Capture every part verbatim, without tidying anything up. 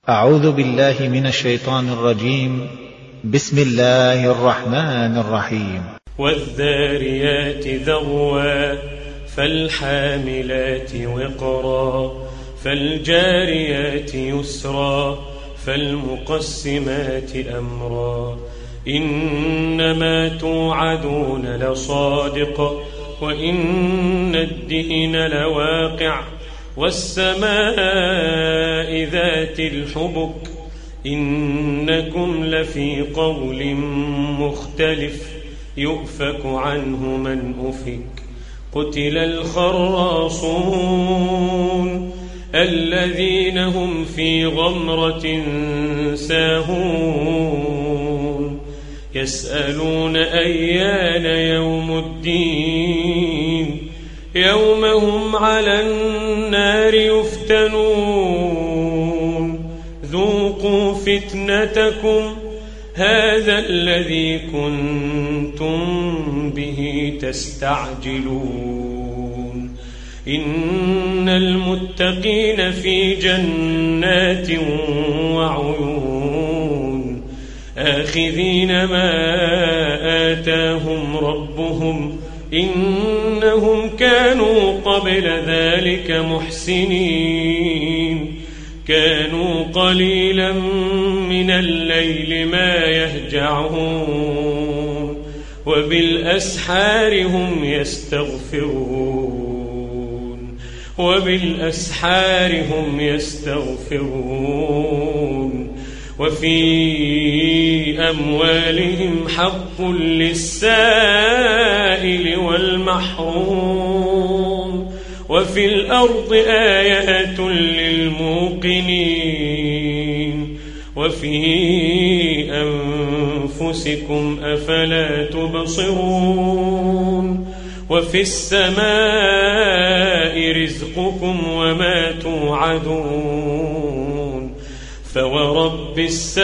أعوذ بالله من الشيطان الرجيم. بسم الله الرحمن الرحيم. والذاريات ذروا فالحاملات وقرا فالجاريات يسرا فالمقسمات أمرا إنما توعدون لصادق وإن الدين لواقع والسماء ذات الحبك إنكم لفي قول مختلف يؤفك عنه من أفك قتل الخراصون الذين هم في غمرة ساهون يسألون أيان يوم الدين يوم هم على النار يفتنون ذوقوا فتنتكم هذا الذي كنتم به تستعجلون إن المتقين في جنات وعيون آخذين ما آتاهم ربهم إنهم كانوا قبل ذلك محسنين كانوا قليلا من الليل ما يهجعون وبالأسحار هم يستغفرون وبالأسحار هم يستغفرون وفي أموالهم حق للسائل والمحروم وفي الأرض آيات للموقنين وفي أنفسكم أفلا تبصرون وفي السماء رزقكم وما توعدون فورب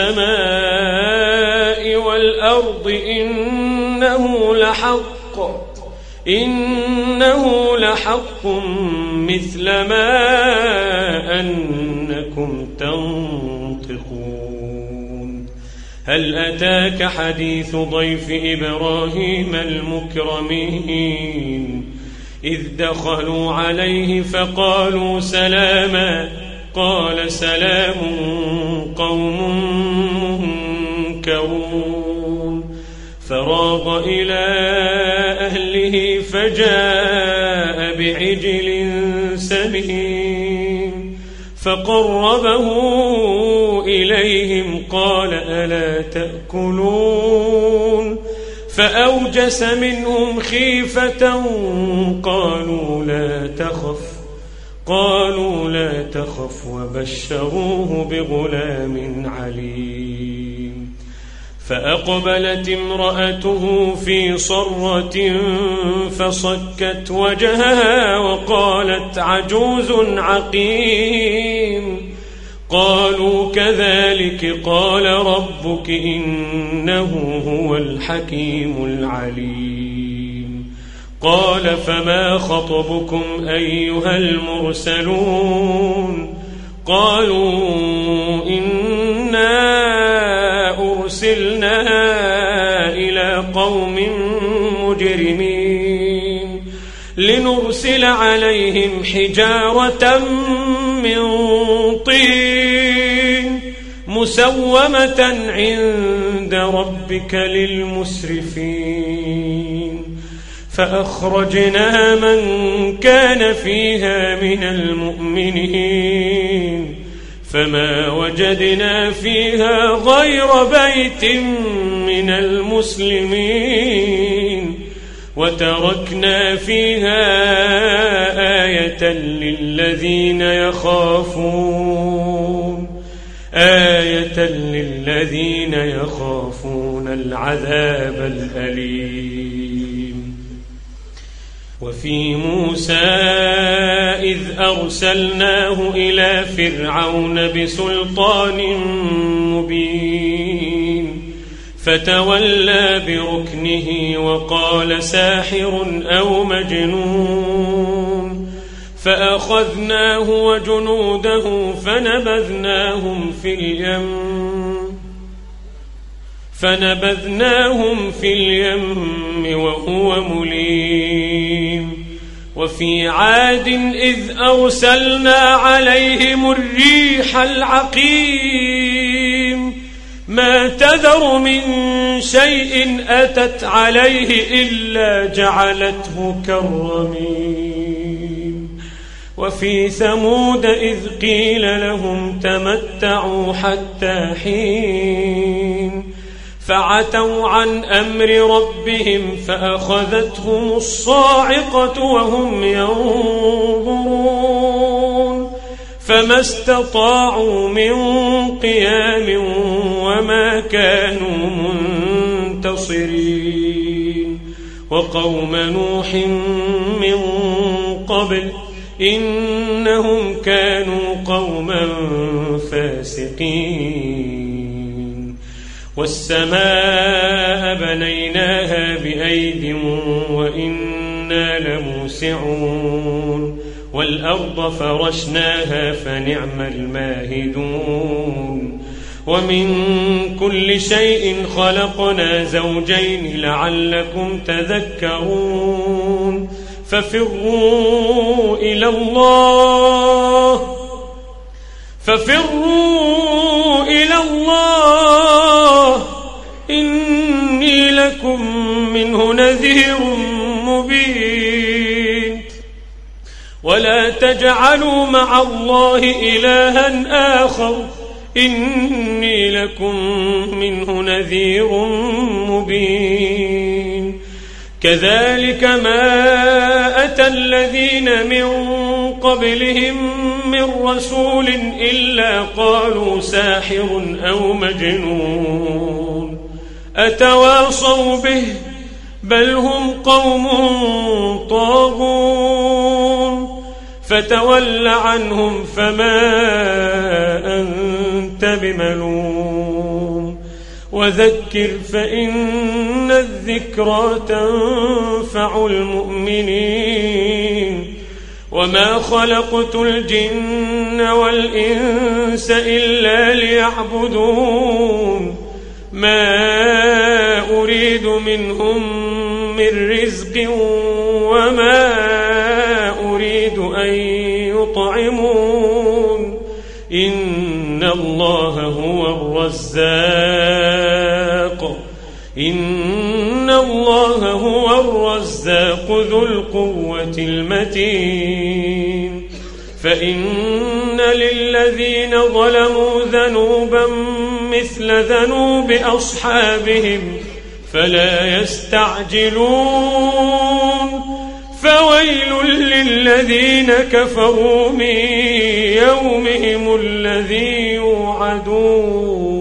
السماء والأرض إنه لحق إنه لحق مثل ما أنكم تنطقون هل أتاك حديث ضيف إبراهيم المكرمين إذ دخلوا عليه فقالوا سلاما قال سلام قوم منكرون فراغ إلى أهله فجاء بعجل سمين فقربه إليهم قال ألا تأكلون فأوجس منهم خيفة قالوا لا تخف قالوا لا تخف وبشروه بغلام عليم فأقبلت امرأته في صرة فصكت وجهها وقالت عجوز عقيم قالوا كذلك قال ربك إنه هو الحكيم العليم قال فما خطبكم أيها المرسلون قالوا إنا أرسلنا إلى قوم مجرمين لنرسل عليهم حجارة من طين مسومة عند ربك للمسرفين فأخرجنا من كان فيها من المؤمنين فما وجدنا فيها غير بيت من المسلمين وتركنا فيها آية للذين يخافون آية للذين يخافون العذاب الأليم وفي موسى إذ أرسلناه إلى فرعون بسلطان مبين فتولى بركنه وقال ساحر أو مجنون فأخذناه وجنوده فنبذناهم في اليم فنبذناهم في اليم وهو مليم وفي عاد إذ أرسلنا عليهم الريح العقيم ما تذر من شيء أتت عليه إلا جعلته كالرميم وفي ثمود إذ قيل لهم تمتعوا حتى حين فعتوا عن أمر ربهم فأخذتهم الصاعقة وهم ينظرون فما استطاعوا من قيام وما كانوا منتصرين وقوم نوح من قبل إنهم كانوا قوما فاسقين والسماء بنيناها بأيد وإنا لموسعون والأرض فرشناها فنعم الماهدون ومن كل شيء خلقنا زوجين لعلكم تذكرون ففروا إلى الله ففروا إلى الله إني لكم منه نذير مبين ولا تجعلوا مع الله إلها آخر إني لكم منه نذير مبين كذلك ما أتى الذين من قبلهم من رسول إلا قالوا ساحر أو مجنون أتواصوا به بل هم قوم طاغون فتول عنهم فما أنت بملوم وذكر فإن الذكرى تنفع المؤمنين وما خلقت الجن والإنس إلا ليعبدون ما أريد منهم من رزق وما أريد أن يطعمون إن الله هو الرزاق إن الله هو الرزاق ذو القوة المتين فإن للذين ظلموا ذنوبا مثل ذنوب أصحابهم فلا يستعجلون فويل للذين كفروا من يومهم الذي يوعدون